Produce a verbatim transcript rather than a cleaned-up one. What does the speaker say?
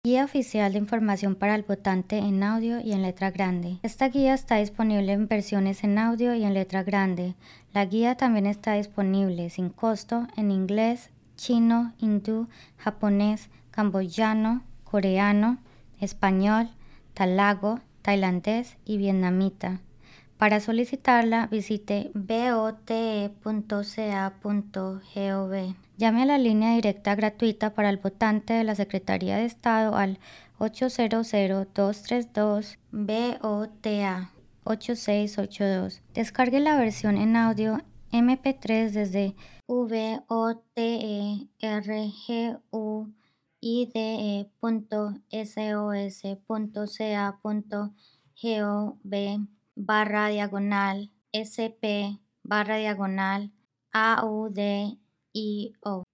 Guía oficial de información para el votante en audio y en letra grande. Esta guía está disponible en versiones en audio y en letra grande. La guía también está disponible sin costo en inglés, chino, hindú, japonés, camboyano, coreano, español, talago, tailandés y vietnamita. Para solicitarla, visite vote punto c a punto gov. Llame a la línea directa gratuita para el votante de la Secretaría de Estado al ocho cero cero, dos tres dos, V O T A ocho seis ocho dos. Descargue la versión en audio eme pe tres desde voterguide punto sos punto ca punto gov barra diagonal sp barra diagonal audio.